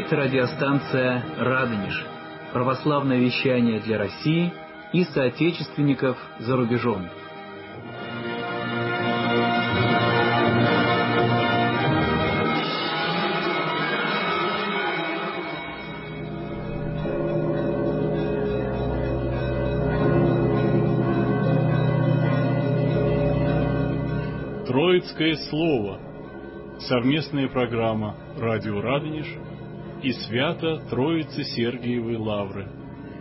Это радиостанция «Радонеж», православное вещание для России и соотечественников за рубежом. Троицкое слово. Совместная программа «Радио Радонеж» и Свято-Троицы Сергиевой Лавры.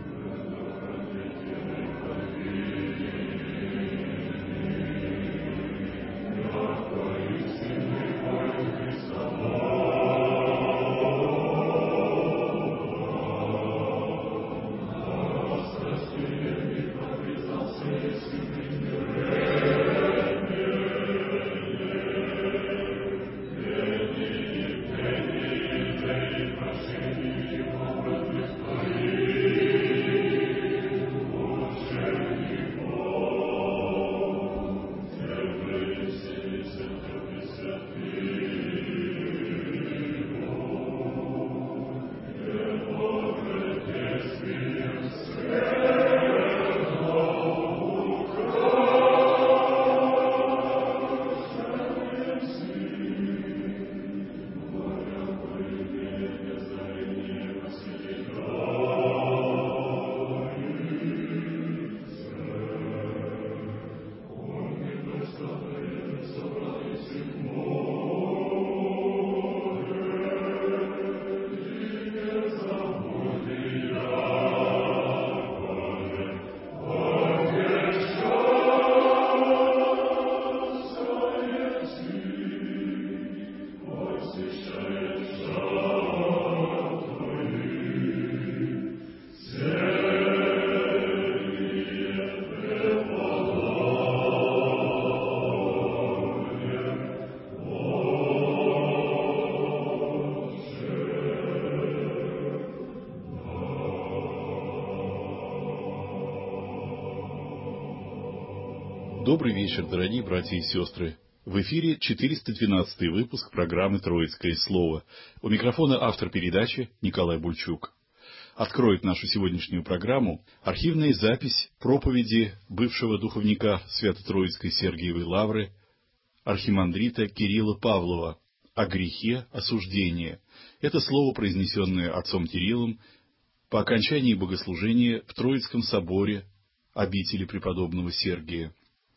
Добрый вечер, дорогие братья и сестры. В эфире 412 выпуск программы «Троицкое слово». У микрофона автор передачи Николай Бульчук. Откроет нашу сегодняшнюю программу архивная запись проповеди бывшего духовника Свято-Троицкой Сергиевой Лавры, архимандрита Кирилла Павлова, о грехе осуждения. Это слово, произнесенное отцом Кириллом по окончании богослужения в Троицком соборе обители преподобного Сергия.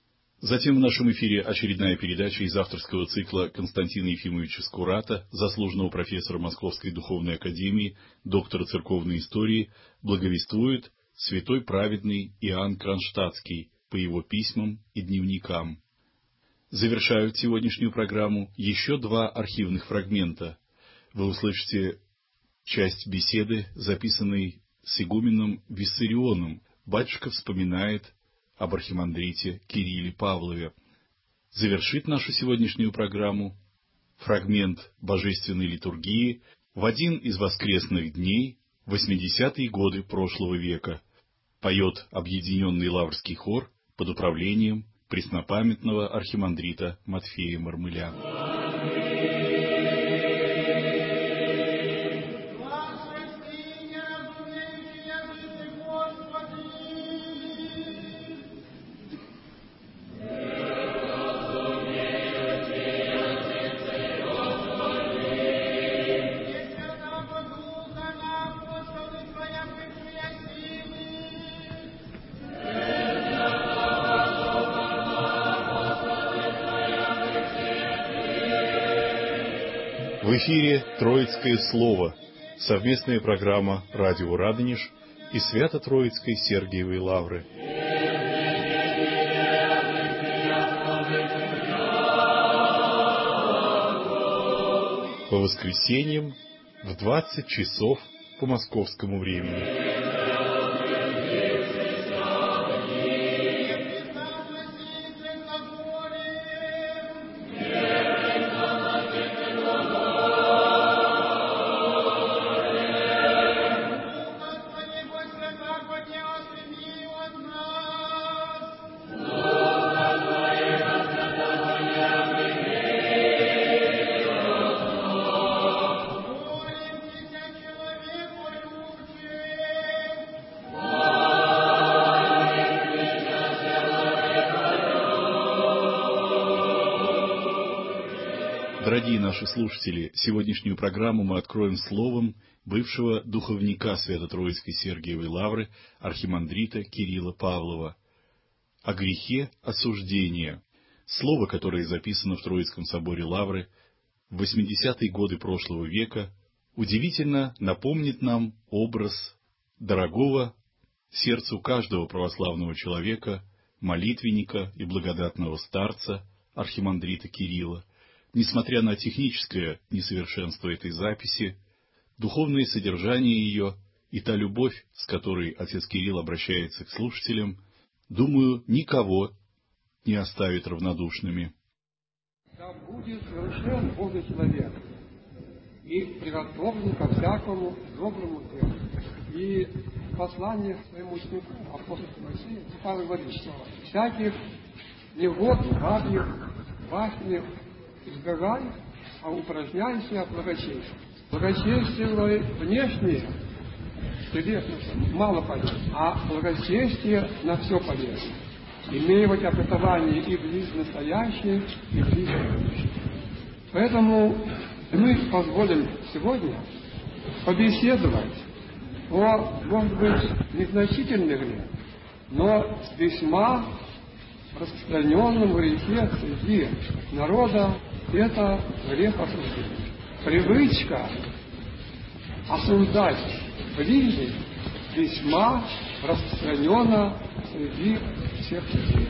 Затем в нашем эфире очередная передача из авторского цикла Константина Ефимовича Скурата, заслуженного профессора Московской духовной академии, доктора церковной истории, благовествует святой праведный Иоанн Кронштадтский по его письмам и дневникам. Завершают сегодняшнюю программу еще два архивных фрагмента. Вы услышите часть беседы, записанной с игуменом Виссарионом. Батюшка вспоминает об архимандрите Кирилле Павлове. Завершит нашу сегодняшнюю программу фрагмент божественной литургии в один из воскресных дней, 80-е годы прошлого века. Поет объединенный лаврский хор под управлением преснопамятного архимандрита Матфея Мармыля. В эфире «Троицкое слово», совместная программа «Радио Радонеж» и Свято-Троицкой Сергиевой Лавры. По воскресеньям в 20 часов по московскому времени. Дорогие наши слушатели, сегодняшнюю программу мы откроем словом бывшего духовника Свято-Троицкой Сергиевой Лавры архимандрита Кирилла Павлова о грехе осуждения. Слово, которое записано в Троицком соборе Лавры в 80-е годы прошлого века, удивительно напомнит нам образ дорогого сердцу каждого православного человека, молитвенника и благодатного старца, архимандрита Кирилла. Несмотря на техническое несовершенство этой записи, духовное содержание ее и та любовь, с которой отец Кирилл обращается к слушателям, думаю, никого не оставит равнодушными. Да будет совершен Божий человек и приготовлен ко всякому доброму делу. И послание своему ученику, апостолу Моисею, Павел говорит, что всяких негод, гадьев, баснев избегай, а упражняйся в благочестии. Благочестие внешнее, телесно, мало полезно, а благочестие на все полезно. Имея вот обетование и в жизнь настоящей, и в жизнь будущей. Поэтому мы позволим сегодня побеседовать о, может быть, незначительных грехах, но весьма распространенном грехе среди народа — это грех осуждения. Привычка осуждать ближних весьма распространена среди всех людей.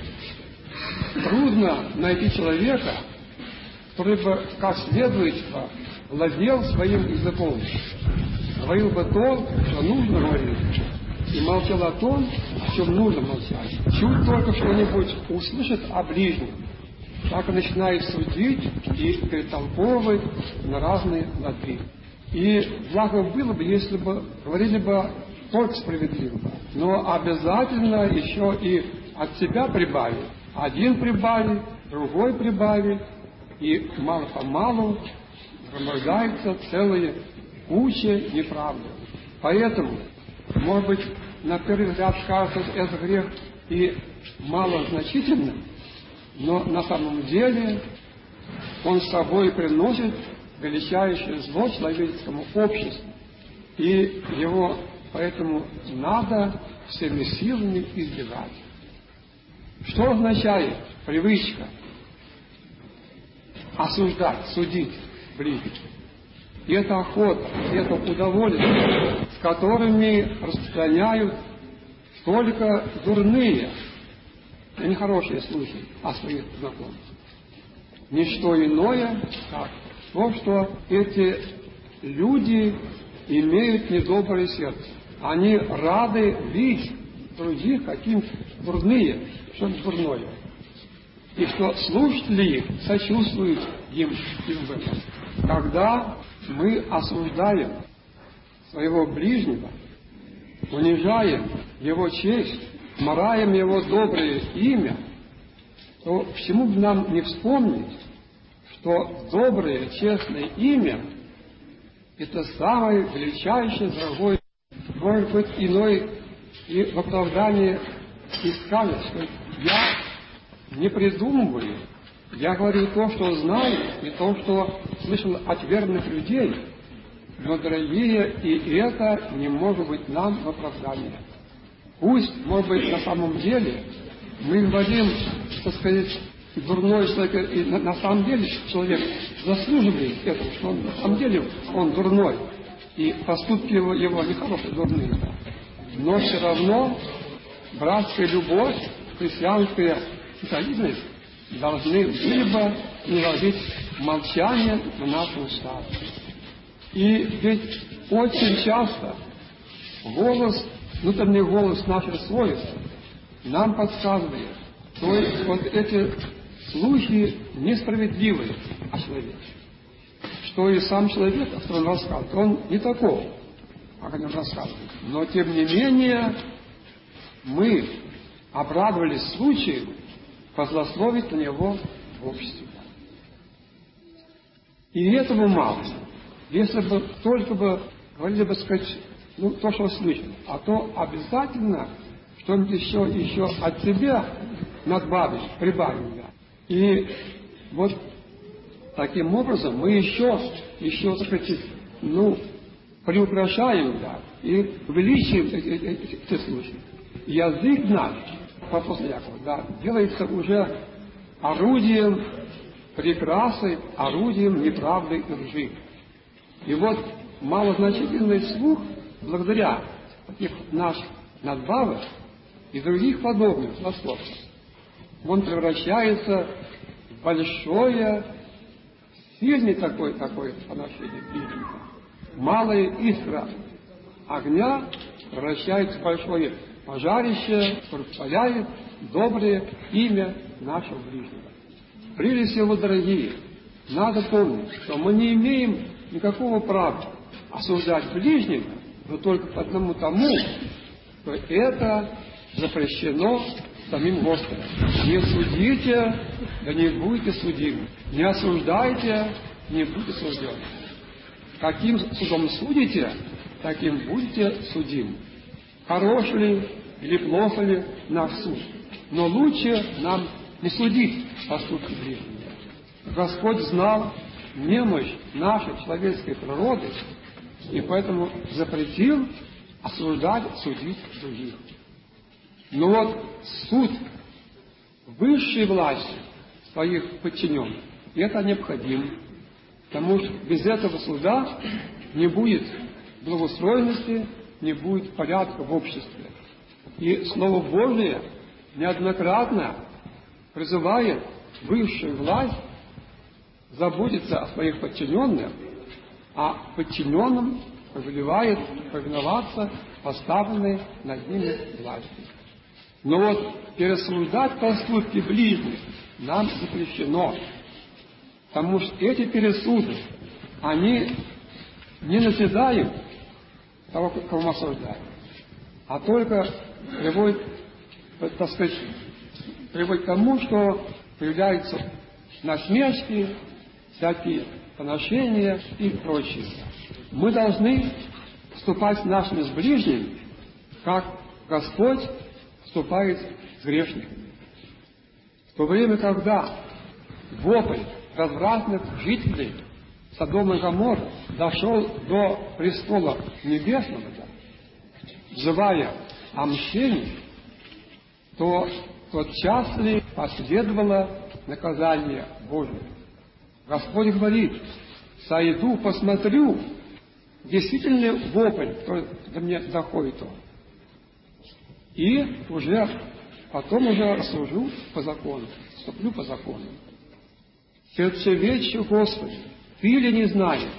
Трудно найти человека, который бы как следует владел своим языком, говорил бы то, что нужно говорить, и молчал о том, о чем нужно молчать. Чуть только что-нибудь услышит о ближнем, так и начинает судить и перетолковывать на разные лады. И благо было бы, если бы говорили бы только справедливо, но обязательно еще и от себя прибавить. Один прибавит, другой прибавит, и мало-помалу проморгается целая куча неправды. Поэтому, может быть, на первый взгляд кажется этот грех и малозначительным, но на самом деле он с собой приносит величайшее зло человеческому обществу. И его поэтому надо всеми силами избегать. Что означает привычка осуждать, судить ближних? И это охота, и это удовольствие, с которыми распространяют только дурные и нехорошие слухи о своих знакомых. Ничто иное, как то, что эти люди имеют недоброе сердце. Они рады видеть других каким-то дурные, что-то дурное. И что слушатели их сочувствуют им в этом. Когда мы осуждаем своего ближнего, унижаем его честь, мараем его доброе имя, то почему бы нам не вспомнить, что доброе, честное имя — это самое величайшее, дорогое, может быть, иной и в оправдании и скажет, что я не придумываю, я говорю то, что знаю, и то, что слышал от верных людей, но, дорогие, и это не может быть нам в оправдании. Пусть, может быть, на самом деле мы говорим, так сказать, дурной человек, и на самом деле человек заслуживает этого, что он, на самом деле он дурной, и поступки его нехорошие, дурные. Но все равно братская любовь, христианская солидность должны были бы наложить молчание на наши уста. И ведь очень часто голос, внутренний голос наших свойств нам подсказывает, то есть вот эти слухи несправедливые о человеке. Что и сам человек, о котором рассказывает, он не таков, как о нем рассказывает. Но тем не менее мы обрадовались случаю позлословить на него в обществе. И этого мало. Если бы только бы говорили бы, сказать, то, что слышно, а то обязательно что-нибудь еще от себя надбавить, прибавить. Да. И вот Таким образом, мы еще, так сказать, приукрашаем, да, и увеличиваем эти случаи. Язык наш, по апостолу Якову, да, делается уже орудием прекрасы, орудием неправды и лжи. И вот малозначительный слух, благодаря таких наших надбавок и других подобных злословцев, он превращается в большое, сильное такое поношение ближнего. Малая искра огня превращается в большое пожарище, распаляет доброе имя нашего ближнего. Прежде всего, дорогие, надо помнить, что мы не имеем никакого права осуждать ближнего, но только по одному тому, что это запрещено самим Господом. Не судите, да не будете судимы. Не осуждайте, не будете суждены. Каким судом судите, таким будете судимы. Хорош ли или плохо ли наш суд? Но лучше нам не судить поступки ближнего. Господь знал немощь нашей человеческой природы, и поэтому запретил осуждать, судить других. Но вот суд высшей власти своих подчиненных, это необходимо, потому что без этого суда не будет благоустроенности, не будет порядка в обществе. И Слово Божие неоднократно призывает высшую власть заботиться о своих подчиненных, а подчиненным повелевает повиноваться поставленной над ними власти. Но вот пересуждать поступки ближних нам запрещено, потому что эти пересуды, они не назидают того, кого мы осуждаем, а только приводят, так сказать, приводит к тому, что появляются насмешки, всякие поношения и прочее. Мы должны вступать с нашими с ближними, как Господь вступает с грешниками. В то время, когда вопль развратных жителей Содома и Гоморры дошел до престола небесного, взывая о мщении, то тотчас ли последовало наказание Божие. Господь говорит: сойду, посмотрю, действительно вопль, кто до меня доходит он. И потом уже рассужу по закону, вступлю по закону. Сердцеведче, Господи, Ты ли не знаешь,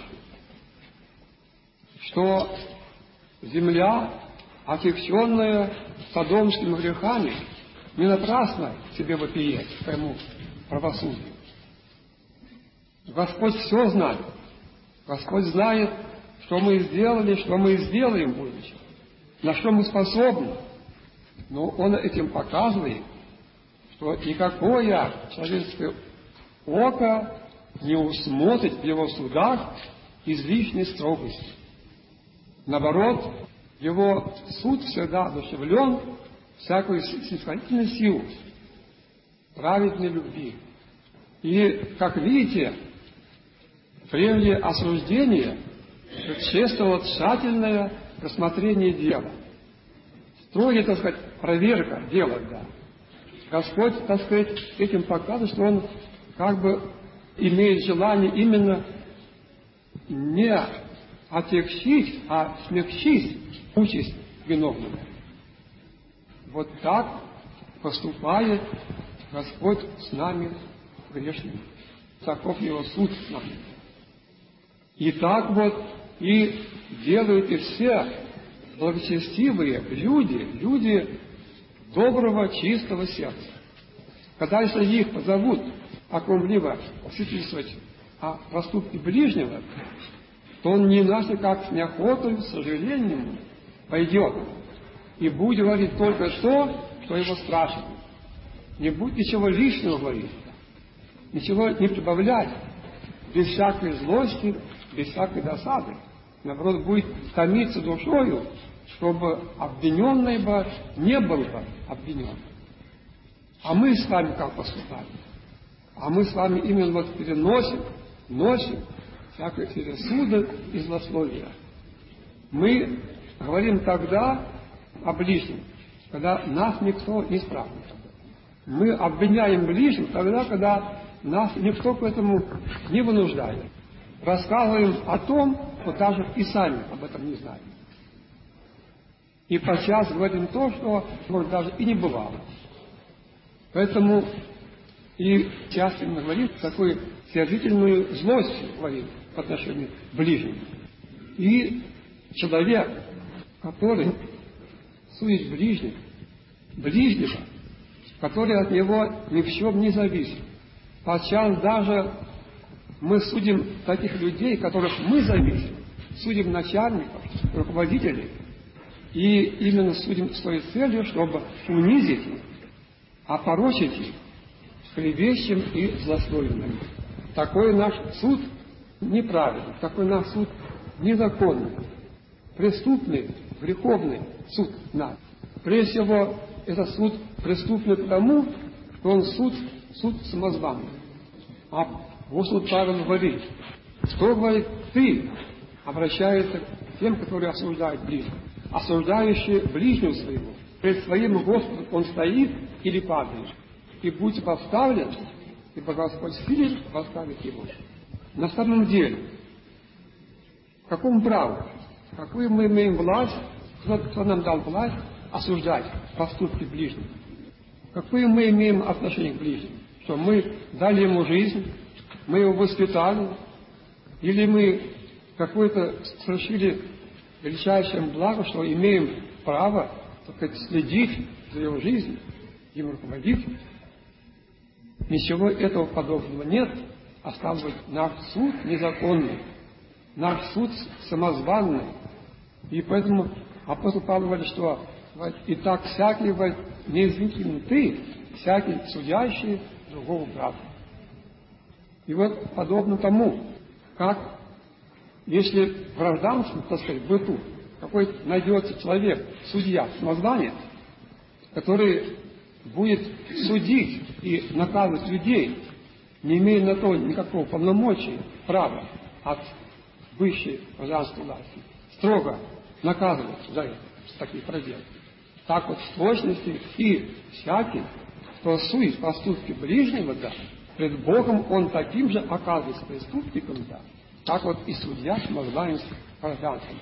что земля, отягченная содомскими грехами, не напрасно тебе вопиет к твоему правосудию? Господь все знает. Господь знает, что мы сделали, что мы сделаем в будущем, на что мы способны. Но Он этим показывает, что никакое человеческое око не усмотрит в Его судах излишней строгости. Наоборот, Его суд всегда одушевлен всякой снисходительной силой, праведной любви. И, как видите, прежде осуждения предшествовало тщательное рассмотрение дела. Строгая, так сказать, проверка дела, да. Господь, так сказать, этим показывает, что Он как бы имеет желание именно не отягчить, а смягчить участь виновного. Вот так поступает Господь с нами, грешными. Таков Его суд с нами. И так вот и делают и все благочестивые люди доброго, чистого сердца. Когда если их позовут о ком-либо свидетельствовать о проступке ближнего, то он не иначе как с неохотой, с сожалением пойдет и будет говорить только то, что его спрашивают. Не будет ничего лишнего говорить, ничего не прибавлять, без всякой злости, без всякой досады. Наоборот, будет томиться душою, чтобы обвиненный бы не был бы обвинен. А мы с вами как поступаем? А мы с вами именно вот переносим носим всякий пересудок и злословие. Мы говорим тогда о ближнем, когда нас никто не спрашивает. Мы обвиняем ближних тогда, когда нас никто к этому не вынуждает. Рассказываем о том, что даже и сами об этом не знаем. И подчас говорим то, что, может, даже и не бывало. Поэтому и часто именно говорит такую сердительную злость говорит по отношению к ближним. И человек, который судит ближнего, который от него ни в чем не зависит. Подчас даже мы судим таких людей, которых мы зависим, судим начальников, руководителей, и именно судим с той целью, чтобы унизить их, опорочить их клевещем и злословием. Такой наш суд неправильный, такой наш суд незаконный, преступный, греховный суд наш. Прежде всего, это суд преступный потому, что он суд самозванный. А апостол Павел говорит, что, говорит, ты обращаешься к тем, которые осуждают ближнего. Осуждающий ближнего своего, пред своим Господом он стоит или падает, и будь поставлен, ибо Господь силен поставить его. На самом деле, какому праву, какую мы имеем власть, кто нам дал власть осуждать поступки ближнего? Какое мы имеем отношение к ближнему? Что мы дали ему жизнь, мы его воспитали, или мы какое-то совершили величайшее благо, что имеем право, так сказать, следить за его жизнью, им руководить. Ничего этого подобного нет, а стал быть, наш суд незаконный, наш суд самозванный. И поэтому апостол Павел говорит, что и так всякий, не извинительный ты, всякий судящий другого брата. И вот подобно тому, как если в гражданском, так сказать, быту какой найдется человек, судья, самозванец, который будет судить и наказывать людей, не имея на то никакого полномочия, права от высшей гражданской власти, строго наказывать за это, такие проделки. Так вот в точности и всякий, кто судит поступки ближнего, да, пред Богом он таким же оказывается преступником, да, так вот и судья самозванец гражданским.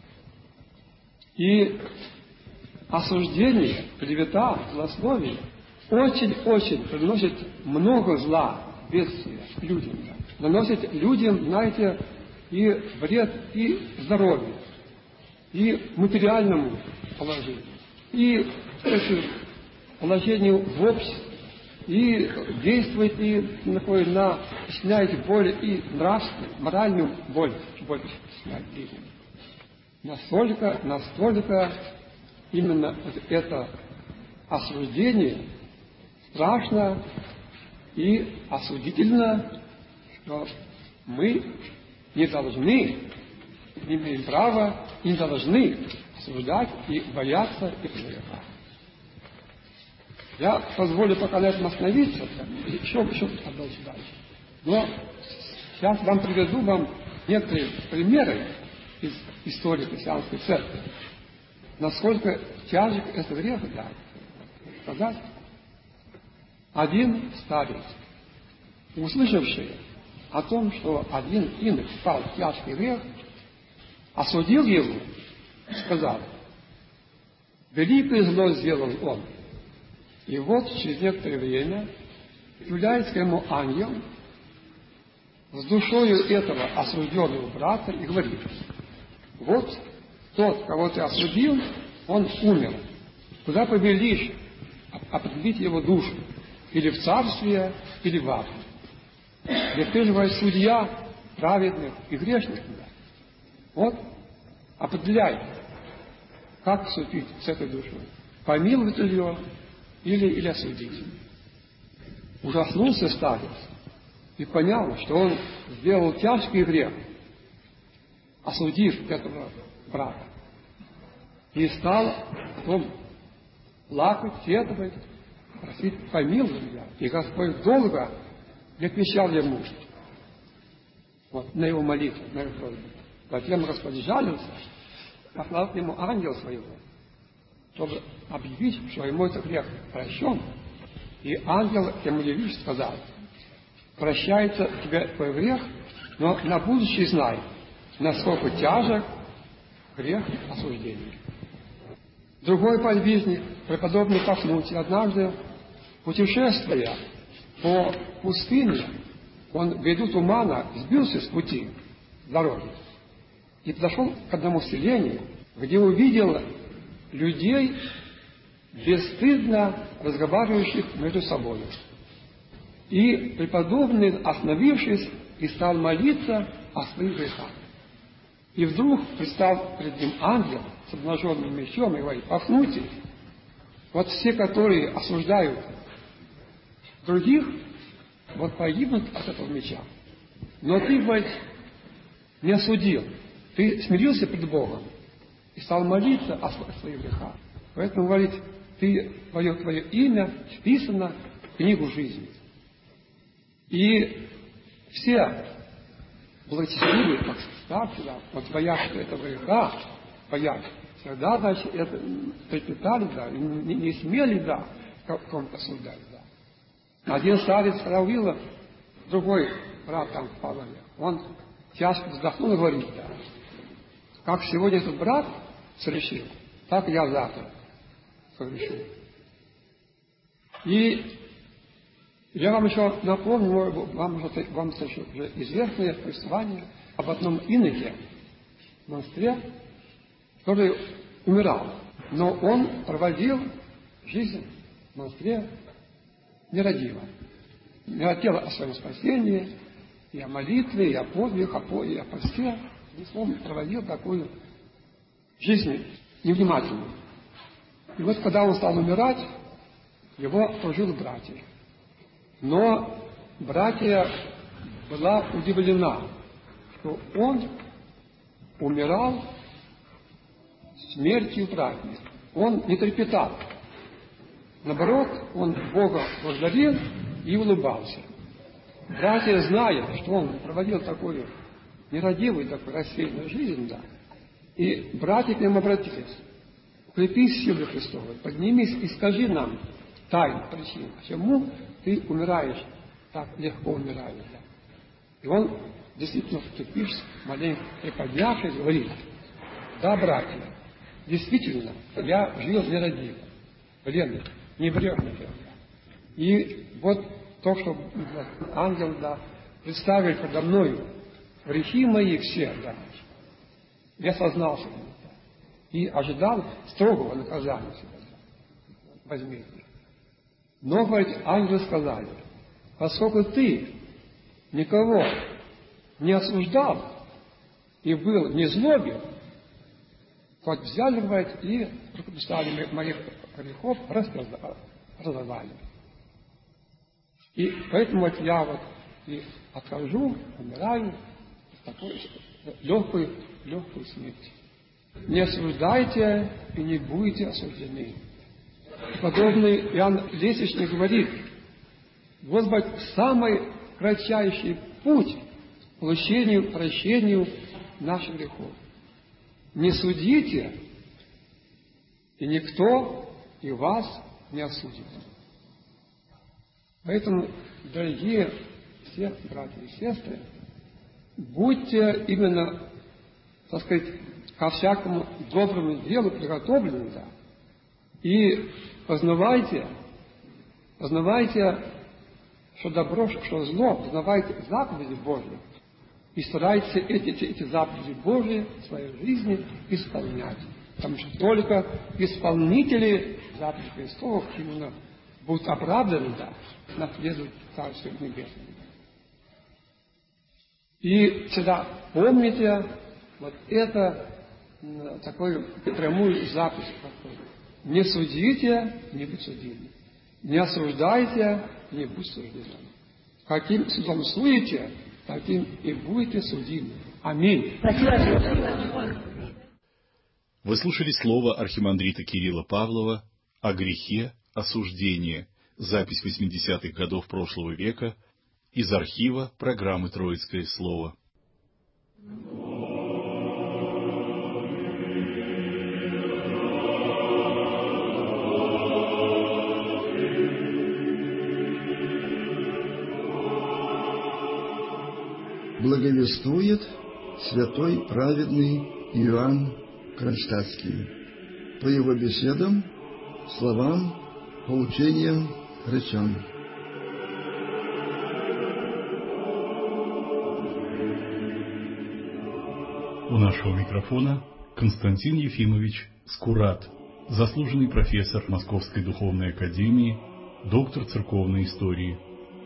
И осуждение, клевета, злословие очень-очень приносит много зла, бедствия людям. Да. Наносит людям, знаете, и вред и здоровью, и материальному положению, и положению в обществе, и действует и на причиняет боль и нравственную, моральную боль причиняет людям. Настолько именно это осуждение страшно и осудительно, что мы не должны, не имеем права, не должны осуждать и бояться и презирать. Я позволю пока на этом остановиться, еще продолжить дальше. Но сейчас приведу вам некоторые примеры из истории христианской церкви. Насколько тяжек это грех, да. Сказать. Один старец, услышавший о том, что один инок впал в тяжкий грех, осудил его, сказал: великое зло сделал он. И вот через некоторое время является к ему ангел с душою этого осужденного брата и говорит: вот тот, кого ты осудил, он умер. Куда повелишь определить его душу? Или в царствие, или в ад. Ведь ты же судья праведных и грешных. Вот, определяй, как поступить с этой душой. Помиловать ее или осудить. Ужаснулся старец и понял, что он сделал тяжкий грех, осудив этого брата. И стал потом плакать, сетовать, просить помилуй меня. И Господь долго не отвечал ему. вот, на его молитву, на его просьбу. Затем Господь жалился, послал к нему ангела своего, чтобы объявить, что ему этот грех прощен. И ангел ему явившись сказал: прощается тебе твой грех, но на будущее знай, насколько тяжек грех осуждения. Другой подвижник, преподобный Пафнутий, однажды, путешествуя по пустыне, он ввиду тумана сбился с пути дороги и подошел к одному селению, где увидел людей, бесстыдно разговаривающих между собой. И преподобный, остановившись, и стал молиться о своих грехах. И вдруг предстал перед ним ангел с обнаженным мечом и говорит: Пафнутий, вот все, которые осуждают других, вот погибнут от этого меча. Но ты, говорит, не осудил. Ты смирился пред Богом и стал молиться о своих грехах. Поэтому, говорит, твое имя вписано в книгу жизни. И все благочестивые, как старцы, да, вот боятся этого греха, боятся. Всегда, значит, это трепетали, да, не смели, да, кому-то осуждать, да. Один старец Равила, другой брат там в Павлове, он тяжко вздохнул и говорит: да, как сегодня этот брат совершил, так я завтра совершу. И я вам еще напомню, вам уже известное повествование об одном иноке в монастыре, который умирал. Но он проводил жизнь в монастыре нерадиво. Не хотел о своем спасении, и о молитве, и о подвигах, и о посте. Он проводил такую жизнь невнимательную. И вот когда он стал умирать, его окружили братья. Но братья была удивлена, что он умирал смертью праведных. Он не трепетал. Наоборот, он Бога благодарил и улыбался. Братья, зная, что он проводил такую нерадивую, такую рассеянную жизнь, да, и братья к нему обратились: укрепись силой Христовой, поднимись и скажи нам тайну, причину, почему ты умираешь, так легко умираешь. Да? И он, действительно, вступившись, маленько приподнявшись, говорит: да, братья, действительно, я жил нерадиво, бледный, небрежный. И вот то, что ангел, да, представил передо мною грехи мои все, да, я сознался, да, и ожидал строгого наказания себя, да, возмездия. Но, говорит, ангелы сказали: поскольку ты никого не осуждал и был не злобен, вот взяли, говорит, и стали моих грехов разорвали. И поэтому вот я вот и отхожу, умираю в такой легкую смерть. Не осуждайте и не будете осуждены. Подобный Иоанн Лесвичник говорит: вот, говорит, самый кратчайший путь к получению, прощению наших грехов. Не судите, и никто и вас не осудит. Поэтому, дорогие все братья и сестры, будьте именно, так сказать, ко всякому доброму делу приготовлены, да, и познавайте, что добро, что зло, познавайте заповеди Божьи, и старайтесь эти заповеди Божьи в своей жизни исполнять. Потому что только исполнители заповедей Христовых именно будут оправданы, да, наследуют Царствие Небесное. И всегда помните вот это, такую прямую запись. Не судите, не будь судимы. Не осуждайте, не будь суждены. Каким судом судите, таким и будете судимы. Аминь. Вы слушали слово архимандрита Кирилла Павлова о грехе осуждения. Запись 80-х годов прошлого века из архива программы «Троицкое слово». Благовествует святой праведный Иоанн Кронштадтский по его беседам, словам, поучениям, речам. У нашего микрофона Константин Ефимович Скурат, заслуженный профессор Московской Духовной Академии, доктор церковной истории.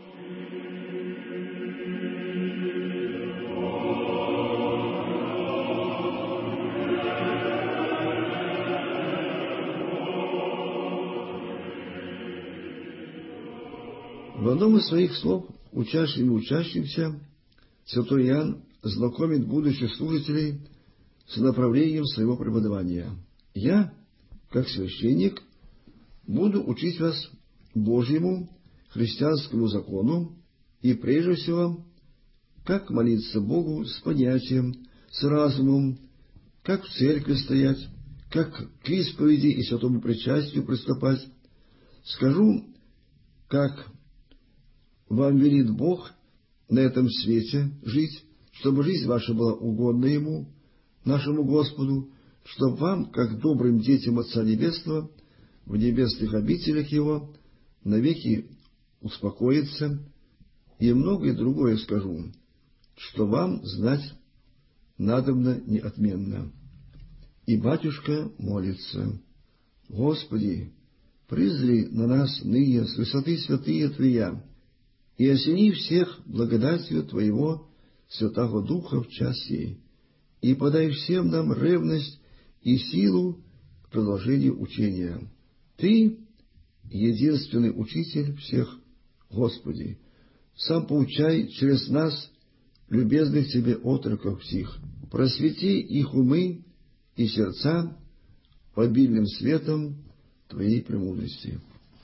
В одном из своих слов учащимся святой Иоанн знакомит будущих слушателей с направлением своего преподавания. «Я, как священник, буду учить вас Божьему христианскому закону и, прежде всего, как молиться Богу с понятием, с разумом, как в церкви стоять, как к исповеди и святому причастию приступать. Скажу, как вам велит Бог на этом свете жить, чтобы жизнь ваша была угодна Ему, нашему Господу, чтобы вам, как добрым детям Отца Небесного, в небесных обителях Его навеки успокоиться, и многое другое скажу, что вам знать надобно неотменно». И батюшка молится: «Господи, призри на нас ныне с высоты святые Твоя, и осени всех благодатью Твоего Святого Духа в час сей, и подай всем нам ревность и силу к продолжению учения. Ты — единственный учитель всех, Господи, сам поучай через нас, любезных Тебе отроков сих, просвети их умы и сердца обильным светом Твоей премудрости».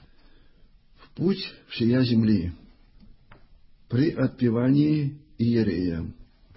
В путь всея земли. При отпевании иерея.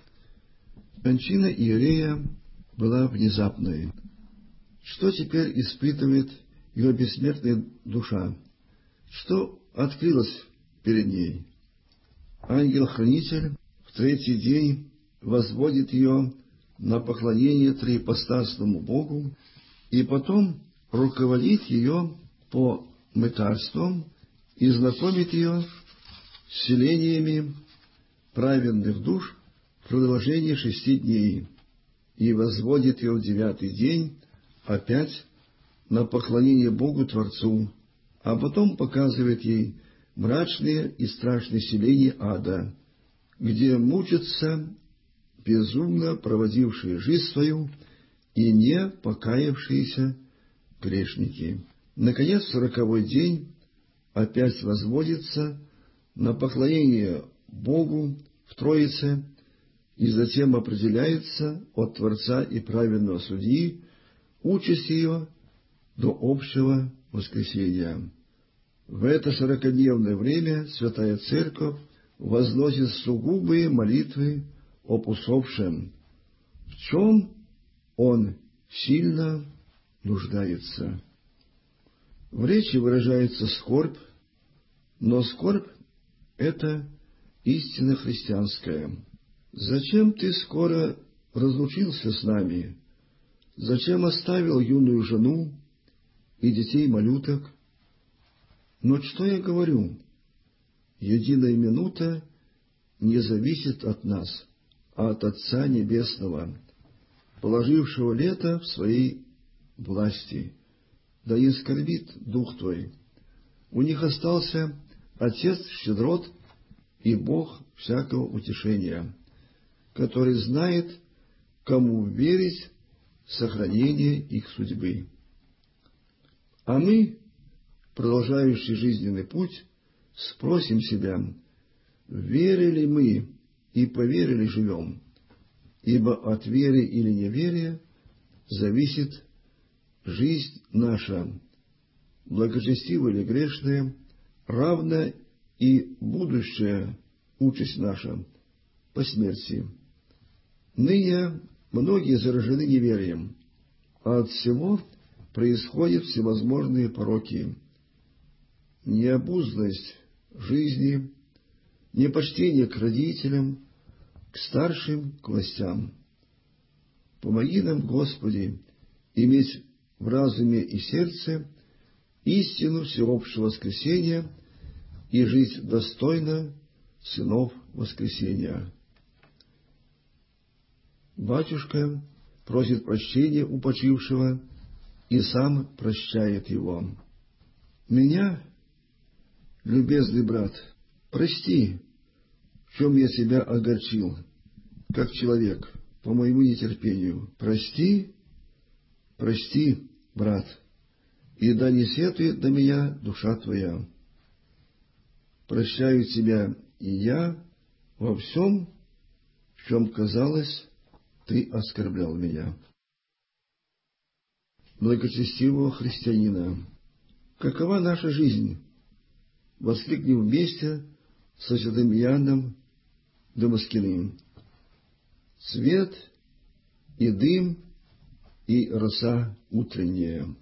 Кончина иерея была внезапной. Что теперь испытывает его бессмертная душа? Что открылось перед ней? Ангел-хранитель в третий день возводит ее на поклонение триипостасному Богу и потом руководит ее по мытарствам и знакомит ее с селениями праведных душ в продолжении 6 дней и возводит ее в 9-й день опять на поклонение Богу Творцу, а потом показывает ей мрачные и страшные селения ада, где мучатся безумно проводившие жизнь свою и не покаявшиеся грешники. Наконец, 40-й день опять возводится на поклонение Богу в Троице, и затем определяется от Творца и праведного Судьи участь ее до общего воскресения. В это 40-дневное время Святая Церковь возносит сугубые молитвы об усопшем, в чем он сильно нуждается. В речи выражается скорбь, но скорбь — это истина христианская. «Зачем ты скоро разлучился с нами? Зачем оставил юную жену и детей-малюток? Но что я говорю? Единая минута не зависит от нас, а от Отца Небесного, положившего лето в своей власти. Да не скорбит дух твой. У них остался Отец щедрот и Бог всякого утешения, который знает, кому верить в сохранение их судьбы. А мы, продолжающие жизненный путь, спросим себя, верили мы и по вере ли живем, ибо от веры или неверия зависит жизнь наша, благочестивая или грешная, равна и будущая участь наша по смерти. Ныне многие заражены неверием, а от всего происходят всевозможные пороки. Необузданность жизни, непочтение к родителям, к старшим, к властям. Помоги нам, Господи, иметь в разуме и сердце истину всеобщего воскресения и жить достойно сынов воскресения. Батюшка просит прощения у почившего и сам прощает его. Меня, любезный брат, прости, в чем я себя огорчил, как человек, по моему нетерпению. Прости, прости, брат, и да не сетует на меня душа твоя. Прощаю тебя и я во всем, в чем, казалось, ты оскорблял меня. Благочестивого христианина, какова наша жизнь? Воскликнем вместе со святым Иоанном Дамаскиным. Свет и дым, и роса утренняя.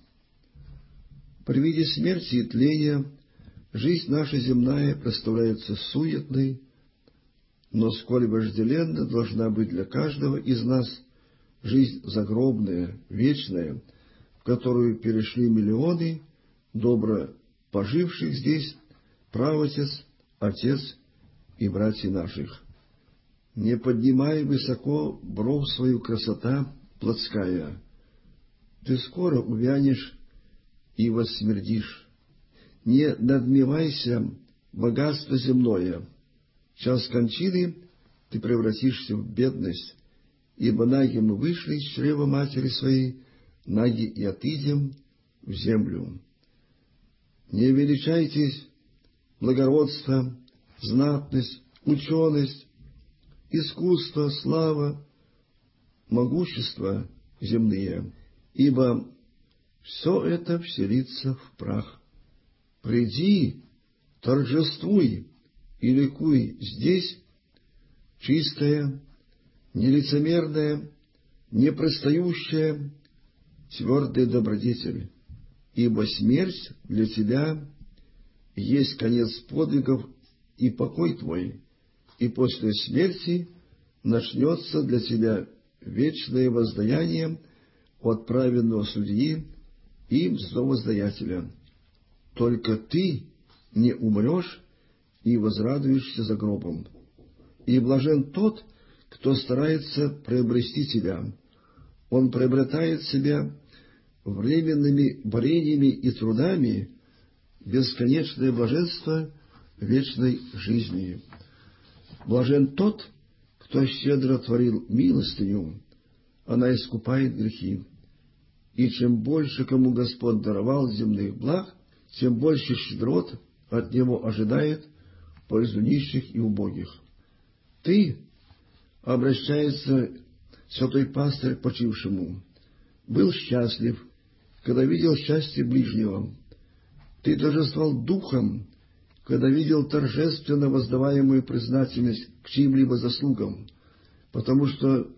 При виде смерти и тления жизнь наша земная представляется суетной, но сколь вожделенна должна быть для каждого из нас жизнь загробная, вечная, в которую перешли миллионы добро поживших здесь праотец, отец и братья наших. Не поднимай высоко бров свою красота плотская, ты скоро увянешь и воссмердишь. Не надмевайся богатство земное, в час кончины ты превратишься в бедность, ибо наги мы вышли из чрева матери своей, наги и отыдем в землю. Не величайтесь благородство, знатность, ученость, искусство, слава, могущество земные, ибо все это вселится в прах. Приди, торжествуй и ликуй здесь, чистая, нелицемерная, непростающая, твердый добродетель, ибо смерть для тебя есть конец подвигов и покой твой, и после смерти начнется для тебя вечное воздаяние от праведного судьи и мздовоздаятеля. Только ты не умрешь и возрадуешься за гробом. И блажен тот, кто старается приобрести тебя. Он приобретает себя временными борениями и трудами бесконечное блаженство вечной жизни. Блажен тот, кто щедро творил милостыню, она искупает грехи. И чем больше кому Господь даровал земных благ, тем больше щедрот от Него ожидает пользу нищих и убогих. Ты, обращается святой пастырь к почившему, был счастлив, когда видел счастье ближнего. Ты торжествовал духом, когда видел торжественно воздаваемую признательность к чьим-либо заслугам, потому что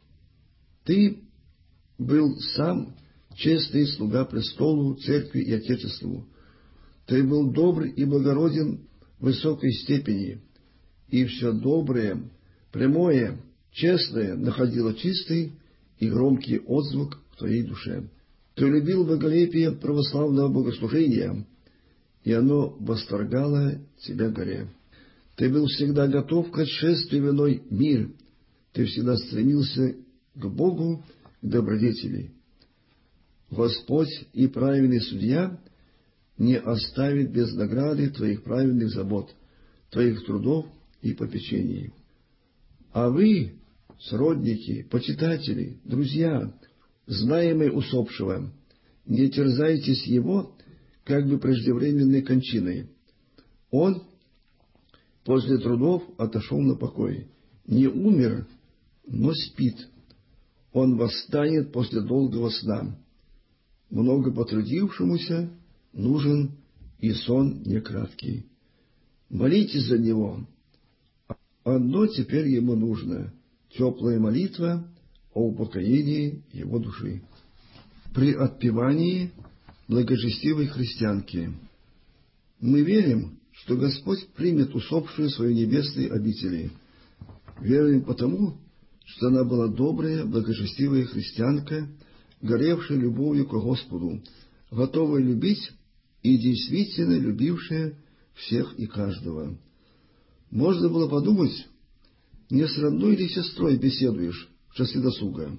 ты был сам честный слуга престолу, церкви и Отечеству. Ты был добр и благороден в высокой степени, и все доброе, прямое, честное находило чистый и громкий отзвук в твоей душе. Ты любил благолепие православного богослужения, и оно восторгало тебя горе. Ты был всегда готов к отшествию в иной мир, ты всегда стремился к Богу, к добродетели. Господь и праведный судья не оставит без награды твоих праведных забот, твоих трудов и попечений. А вы, сродники, почитатели, друзья, знаемые усопшего, не терзайтесь его, как бы преждевременной кончиной. Он после трудов отошел на покой, не умер, но спит. Он восстанет после долгого сна. Много потрудившемуся нужен и сон не краткий. Молитесь за него. Одно теперь ему нужно — теплая молитва о упокоении его души. При отпевании благочестивой христианки мы верим, что Господь примет усопшую в свои небесные обители. Веруем потому, что она была добрая, благочестивая христианка, горевшая любовью к Господу, готовая любить и действительно любившая всех и каждого. Можно было подумать, не с родной ли сестрой беседуешь в часы досуга.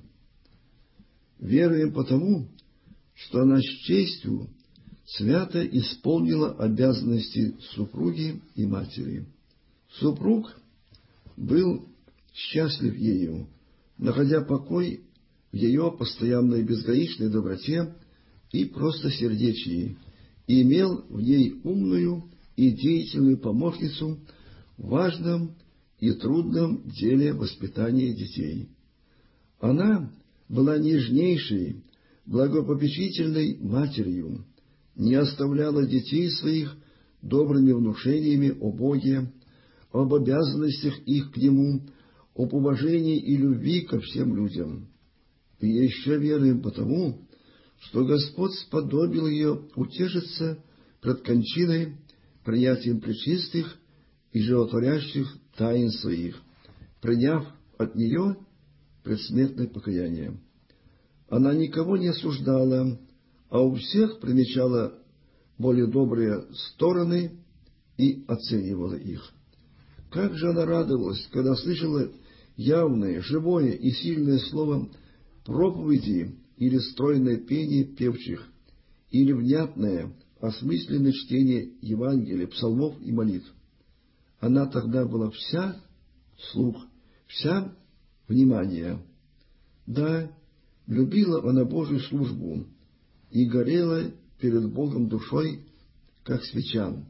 Веруем потому, что она с честью свято исполнила обязанности супруги и матери. Супруг был счастлив ею, находя покой в ее постоянной безграничной доброте и простосердечии, и имел в ней умную и деятельную помощницу в важном и трудном деле воспитания детей. Она была нежнейшей, благопопечительной матерью, не оставляла детей своих добрыми внушениями о Боге, об обязанностях их к Нему, об уважении и любви ко всем людям. И еще веруем потому, что Господь сподобил ее утешиться пред кончиной принятием пречистых и животворящих тайн своих, приняв от нее предсмертное покаяние. Она никого не осуждала, а у всех примечала более добрые стороны и оценивала их. Как же она радовалась, когда слышала явное, живое и сильное слово проповеди или стройное пение певчих, или внятное, осмысленное чтение Евангелия, псалмов и молитв. Она тогда была вся слух, вся внимание. Да, любила она Божью службу и горела перед Богом душой, как свеча.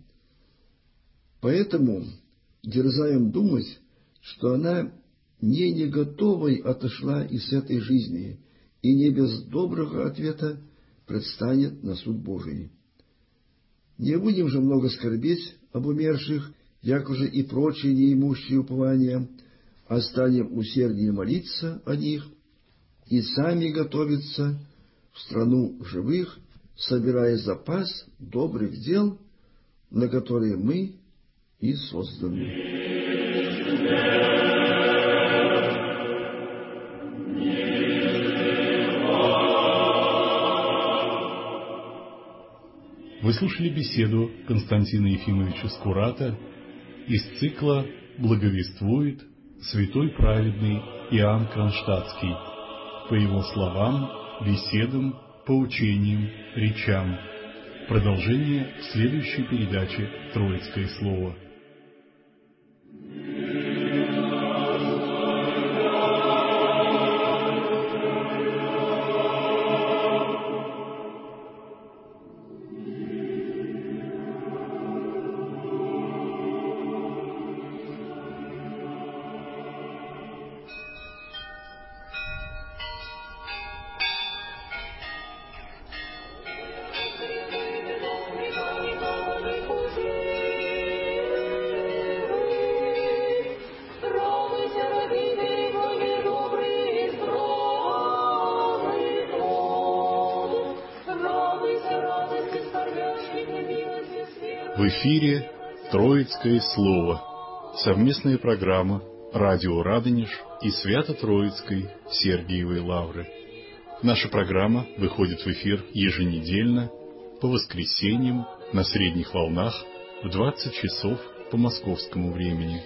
Поэтому дерзаем думать, что она не готовой отошла из этой жизни и не без доброго ответа предстанет на суд Божий. Не будем же много скорбеть об умерших, якоже и прочие неимущие упования, а станем усерднее молиться о них и сами готовиться в страну живых, собирая запас добрых дел, на которые мы и созданы. Вы слушали беседу Константина Ефимовича Скурата из цикла «Благовествует святой праведный Иоанн Кронштадтский» по его словам, беседам, поучениям, речам. Продолжение в следующей передаче «Троицкое слово». В эфире «Троицкое слово» — совместная программа «Радио Радонеж» и Свято-Троицкой Сергиевой Лавры. Наша программа выходит в эфир еженедельно по воскресеньям на средних волнах в 20 часов по московскому времени.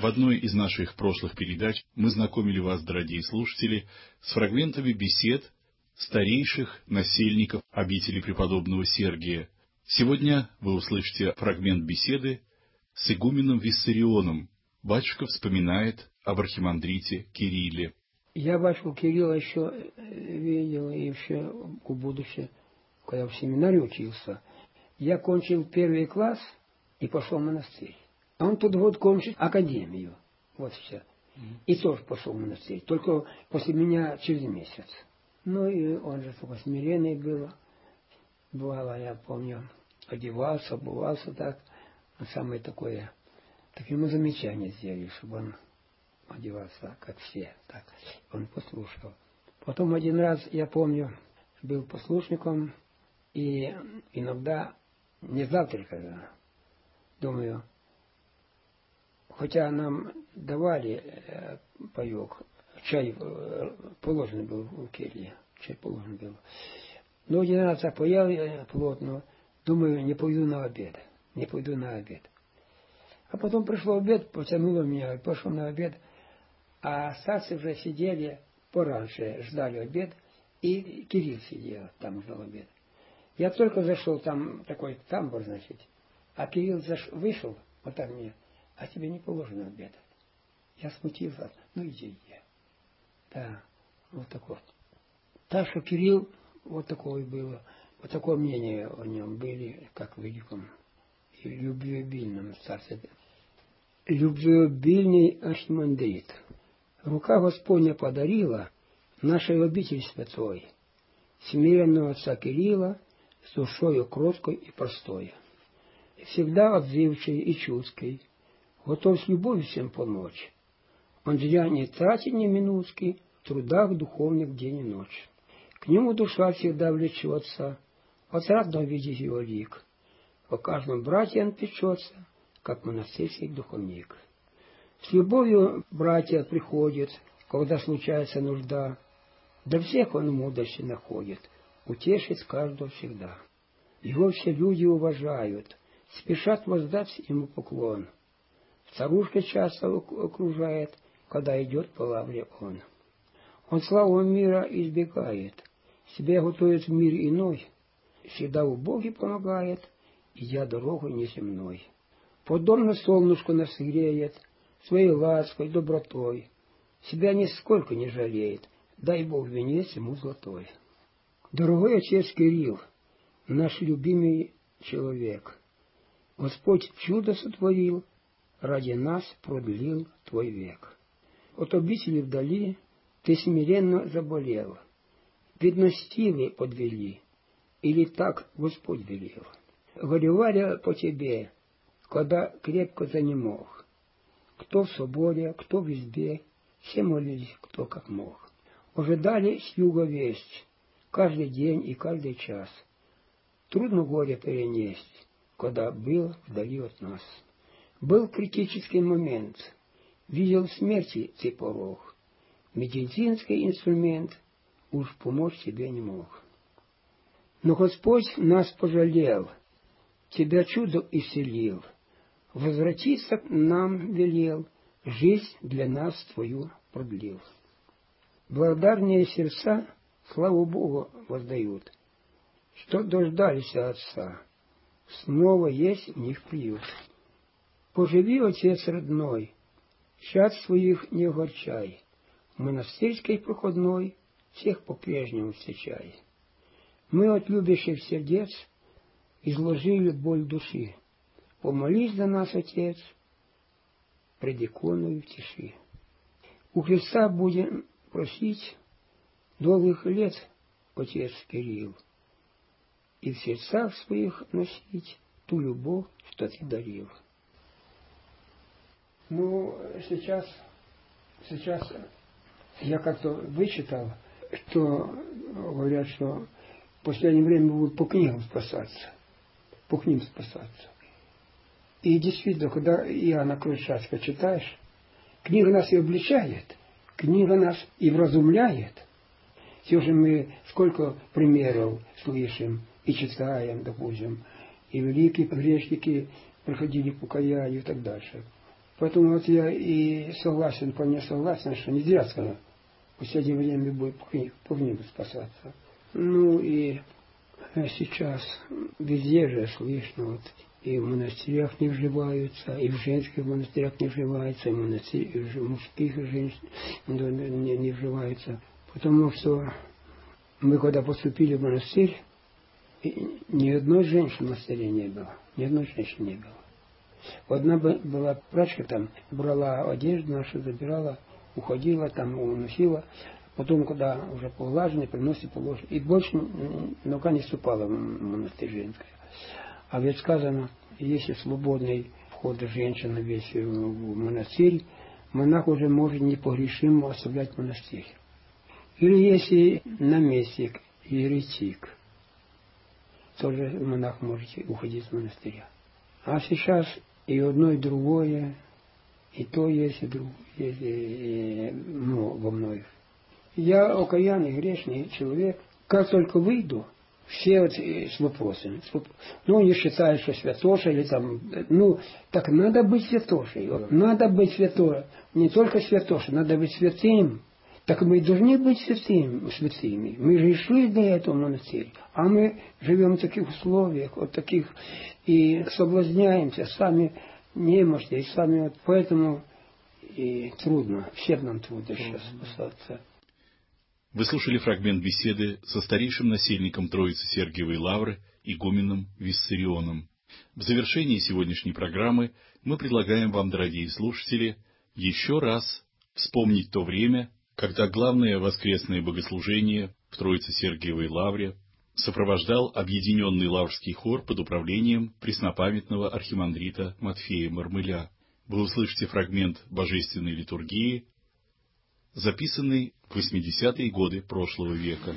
одной из наших прошлых передач мы знакомили вас, дорогие слушатели, с фрагментами бесед старейших насельников обители преподобного Сергия. Сегодня вы услышите фрагмент беседы с игуменом Виссарионом. Батюшка вспоминает об архимандрите Кирилле. Я батюшку Кирилла еще видел, и еще будучи, когда в семинаре учился. Я кончил 1 класс и пошел в монастырь. А он тут год кончил академию. Вот все. И тоже пошел в монастырь. Только после меня через месяц. Ну и он же только смиренный был. Бывало, я помню, одевался, обувался так. Самое такое. Так ему замечание сделали, чтобы он одевался, как все. Так. Он послушал. Потом один раз, я помню, был послушником. И иногда не завтракал. Думаю, хотя нам давали паёк, чай положен был в келье, чай положен был. Но один раз я поел плотно, думаю, не пойду на обед, не пойду на обед. А потом пришло обед, потянуло меня, и пошел на обед, а старцы уже сидели пораньше, ждали обед, и Кирилл сидел, там ждал обед. Я только зашел, там такой тамбур, значит, а Кирилл вышел, вот так мне, а тебе не положено обедать. Я смутился, ну иди. Да, вот такой. Так что Кирилл, вот такое было, вот такое мнение о нем были, как в великом и любвеобильном старце. Любвеобильный архимандрит. Рука Господня подарила нашей обитель святой, смиренного отца Кирилла, с душою кроткой и простой, всегда отзывчивый и чуткий, готов с любовью всем помочь. Он зря не тратит ни минутки в трудах духовных день и ночь. К нему душа всегда влечется, отрадно видеть его лик. По каждому братья он печется, как монастырский духовник. С любовью братья приходят, когда случается нужда, для всех он мудрости находит, утешит каждого всегда. Его все люди уважают, спешат воздать ему поклон. Старушка часто окружает, когда идет по лавре он. Он славу мира избегает, себя готовит в мир иной, всегда у Бога помогает, идя дорогой неземной. Подобно солнышку нас греет, своей лаской, добротой, себя нисколько не жалеет, дай Бог венец ему золотой. Дорогой отец Кирилл, наш любимый человек, Господь чудо сотворил, ради нас продлил твой век. От обители вдали ты смиренно заболел, видно, стилы подвели, или так Господь велел. Горевали по тебе, когда крепко занемог. Кто в соборе, кто в избе, все молились, кто как мог. Ожидали с юга весть, каждый день и каждый час. Трудно горе перенести, когда был вдали от нас. Был критический момент, видел смерти ты порог. Медицинский инструмент уж помочь тебе не мог. Но Господь нас пожалел, тебя чудо исцелил, возвратиться нам велел, жизнь для нас твою продлил. Благодарные сердца славу Богу воздают, что дождались Отца, снова есть в них приют. Поживи, Отец родной, чад своих не огорчай, в монастырской проходной всех по-прежнему встречай. Мы от любящих сердец изложили боль души, помолись за нас, Отец, пред иконою в тиши. У Христа будем просить долгих лет, Отец Кирилл, и в сердцах своих носить ту любовь, что ты дарил. Ну, сейчас я как-то вычитал, что говорят, что в последнее время будут по книгам спасаться. По книгам спасаться. И действительно, когда Иоанна Крыльчацкого читаешь, книга нас и обличает, книга нас и вразумляет. Все же мы сколько примеров слышим и читаем, допустим, и великие грешники приходили к покаянию и так дальше. Поэтому вот я и согласен, вполне согласен, что не зря сказал, в последнее время будет по небу спасаться. Ну и сейчас везде же слышно, вот и в монастырях не вживаются, и в женских монастырях не вживаются, и в мужских женщин не вживаются. Потому что мы когда поступили в монастырь, ни одной женщины в монастыре не было. Ни одной женщины не было. Одна была прачка там, брала одежду нашу, забирала, уходила, там уносила. Потом, когда уже повлаженный, приносит положить. И больше нога не ступала в монастырь женская. А ведь сказано, если свободный вход женщины весь в монастырь, монах уже может непогрешимо оставлять монастырь. Или если наместник, еретик, тоже монах может уходить из монастыря. А сейчас и одно, и другое, и то есть, и другое, во многих. Я окаянный, грешный человек. Как только выйду, все вот с вопросами. Ну, не считают, что святоша или там... Ну, так надо быть святошей. Надо быть святой. Не только святошей, надо быть святым. Так мы должны быть святыми. Мы же и шли для этого в монастырь. А мы живем в таких условиях, вот таких, и соблазняемся, сами немощны, и сами вот поэтому и трудно. Всем нам трудно сейчас спасаться. Вы слушали фрагмент беседы со старейшим насельником Троицы Сергиевой Лавры, игуменом Виссарионом. В завершении сегодняшней программы мы предлагаем вам, дорогие слушатели, еще раз вспомнить то время, когда главное воскресное богослужение в Троице Сергиевой Лавре сопровождал объединенный лаврский хор под управлением преснопамятного архимандрита Матфея Мармыля. Вы услышите фрагмент божественной литургии, записанный в 80-е годы прошлого века.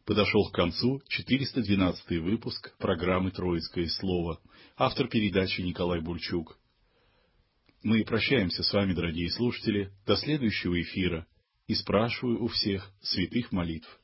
подошел к концу 412-й выпуск программы «Троицкое слово». Автор передачи Николай Бульчук. Мы прощаемся с вами, дорогие слушатели, до следующего эфира и спрашиваю у всех святых молитв.